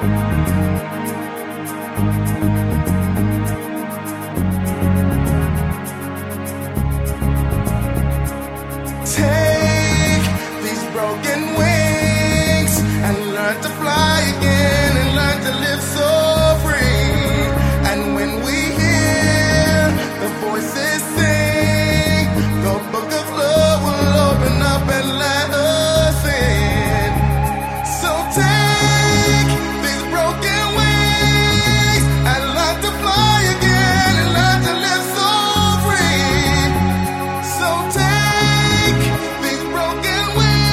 Take these broken wings and learn to fly again and learn to live so free. And when we hear the voices sing, the book of love will open up and let us in. So take these broken wings and learn to fly again and learn to live so free. So take these broken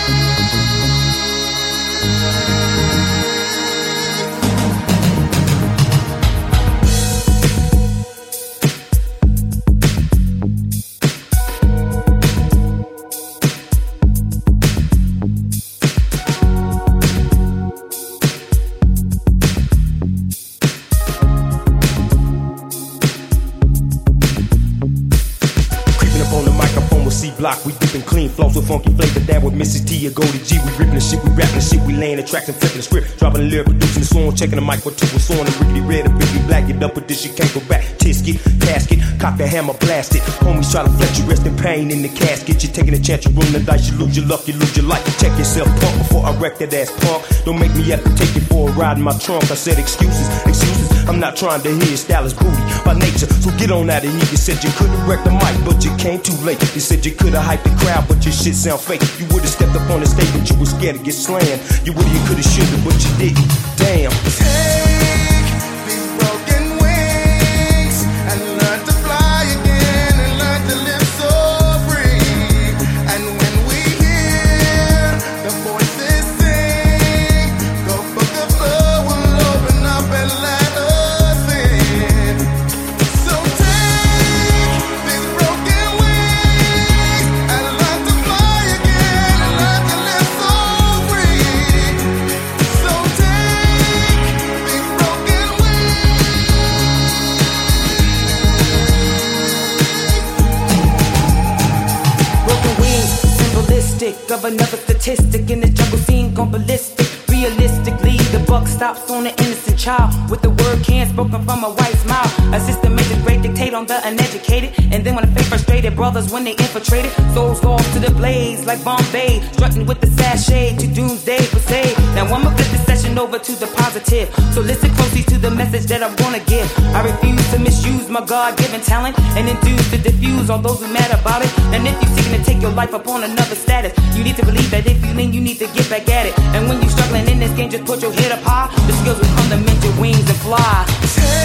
Creeping up on the microphone with C-Block, we dipping clean flows with funky flavor. That with Mrs. T or Goldie G, we ripping the shit, we rapping the shit, we laying the tracks and flipping the script, dropping the lyric, producing the song, checking the mic for two, what's on the rickety red, the biggie black, get up with this shit, can't go back. Tisket, casket, cock the hammer, blast it. Homies try to flex you, rest in pain in the casket. You taking a chance, you roll the dice, you lose your luck, you lose your life. Check yourself, punk, before I wreck that ass punk. Don't make me have to take you for a ride in my trunk. I said excuses, I'm not trying to hear style is booty by nature, so get on out of here. You said you could've wrecked the mic, but you came too late. You said you could've hyped the crowd, but your shit sound fake. You would've stepped up on the stage, but you were scared to get slammed. You would've, you could've, should've, but you didn't. Damn. Take these broken wings and learn to fly again and learn to live so free. And when we hear the voices sing, the book of love will open up and let us in. So take these broken wings and learn to fly again and learn to live so free. So take these broken Broken wings, symbolistic of another statistic in the jungle scene gone ballistic. Realistically, the buck stops on an innocent child with the word can spoken from a white smile. A systematic great dictate on the uneducated, and then when I feel frustrated, brothers when they infiltrated, souls lost to the blaze like Bombay, strutting with the sachet to doomsday per se. Now I'ma flip this session over to the positive, so listen closely to the message that I'm gonna give. I refuse to misuse my God-given talent and induce to diffuse all those who mad about it. And if you're seeking to take your life upon another status, you need to believe that if you lean, you need to get back at it. And when you're struggling in this game, just put your head up high. The skills will come to mend your wings and fly.